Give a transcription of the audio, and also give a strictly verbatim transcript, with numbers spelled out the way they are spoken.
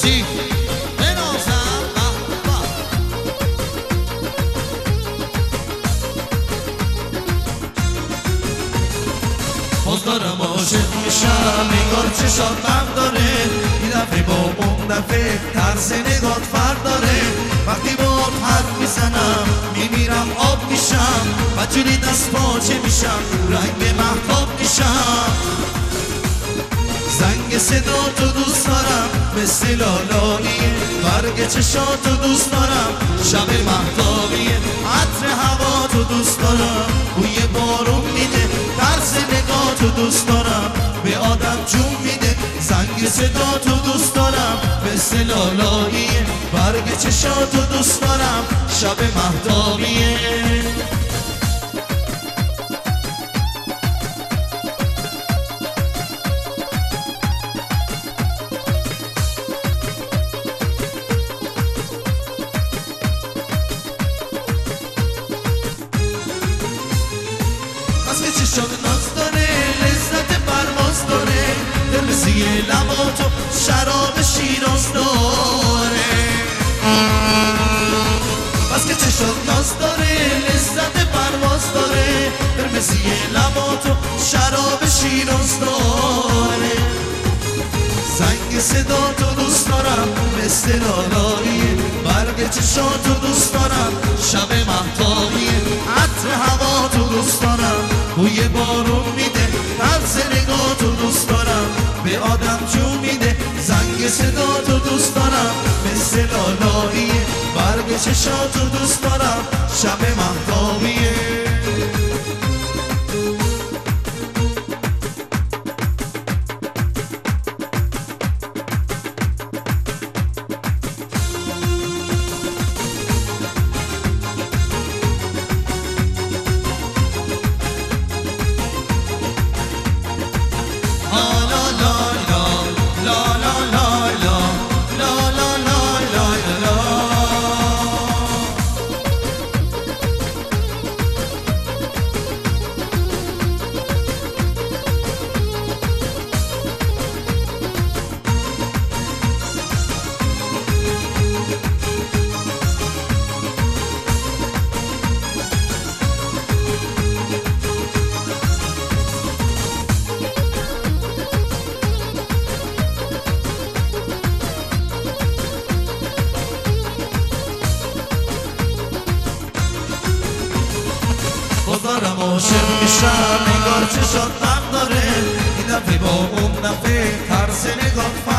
چی؟ بنازم باز دارم عاشق میشم نگار چشات غم داره این دفعه با اون دفعه طرز نگات فرق داره وقتی باهات حرف میزنم میمیرم آب میشم و جوری دست پاچه میشم رنگ مهتاب میشم زنگ صدا تو دوست دارم مثل لالاییه برگ چشاتو دوست دارم شب مهتابیه عطر هوا تو دوست دارم بوی بارون میده طرز نگاه تو دوست دارم به آدم جون میده زنگ صدا تو دوست دارم مثل لالاییه برگ چشاتو دوست دارم شب مهتابیه از که چشات ناز داره لذت پرواز داره دلرسی لباتو شراب شیراز داره از که چشات ناز داره لذت پرواز داره دلرسی لباتو شراب شیراز داره زنگ صدا تو دوست دارم مثل لالاییه برگ چشاتو دوست دارم شب مهتابیه عطر هوا تو دوست دارم بوی بارون میده طرز نگاه تو دوست دارم به آدم جون میده زنگ صدا تو دوست دارم مثل لالاییه برگ چشاتو دوست دارم شب مهتابیه دارم عاشق میشم نگار چشات غم داره این دفعه با اون دفعه طرز نگات